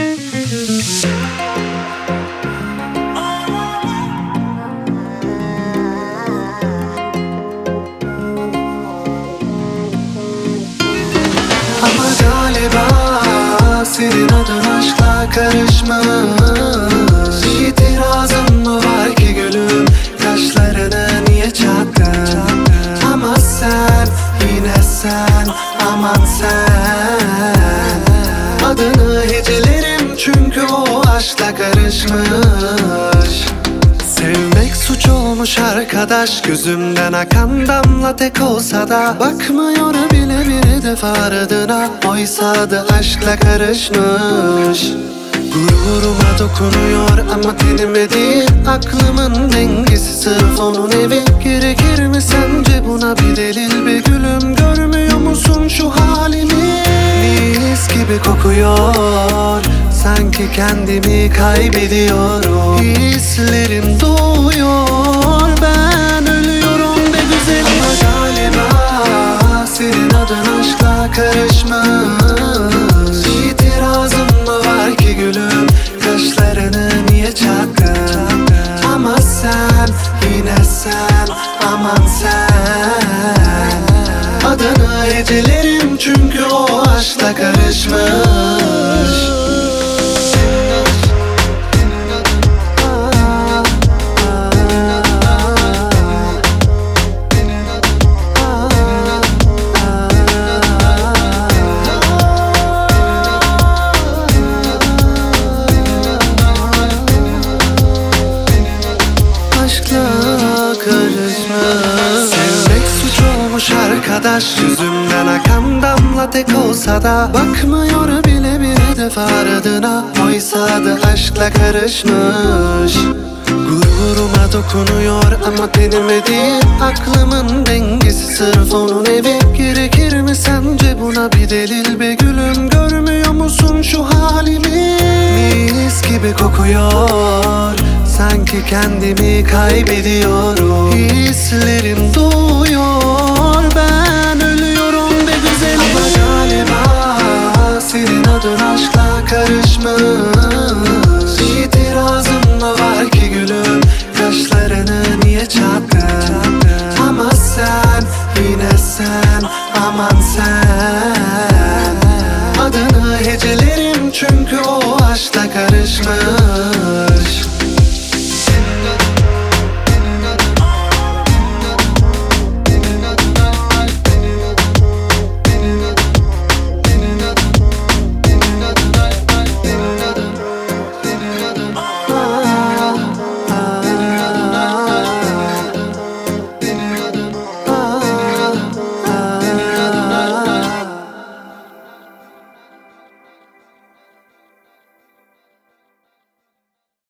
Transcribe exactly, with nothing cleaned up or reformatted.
Ama galiba senin adın aşkla karışmış. İtirazın mı var ki gülüm, kaşlarını niye çattın? Ama sen, yine sen, aman sen. Adını hecelerim çünkü o aşkla karışmış. Sevmek suç olmuş arkadaş, gözümden akan damla tek olsa da bakmıyor bile bir defa ardına, oysa adı aşkla karışmış. Gururuma dokunuyor ama tenime değil, aklımın dengesi sırf onun evi. Gerekir mi sence buna bir delil be gülüm, görmüyor musun şu halimi? Mis gibi kokuyor, sanki kendimi kaybediyorum. Hislerim doğuyor, ben ölüyorum be güzelim. Ama galiba senin adın aşkla karışmış. İtirazın mı var ki gülüm, kaşlarını niye çattın? Ama sen, yine sen, aman sen. Adını hecelerim çünkü o aşkla karışmış. Sevmek suç olmuş arkadaş, yüzümden akan damla tek olsa da bakmıyor bile bir defa ardına, oysa adı aşkla karışmış. Gururuma dokunuyor ama tenime değil, aklımın dengesi sırf onun evi. Gerekir mi sence buna bir delil be gülüm, görmüyor musun şu halimi? Mis gibi kokuyor, sanki kendimi kaybediyorum. Hislerim doğuyor, ben ölüyorum be güzelim. Ama galiba senin adın aşkla karışmış. İtirazın mı var ki gülüm, kaşlarını niye çattın? Ama sen, yine sen, aman sen. Adını hecelerim çünkü o aşkla karışmış.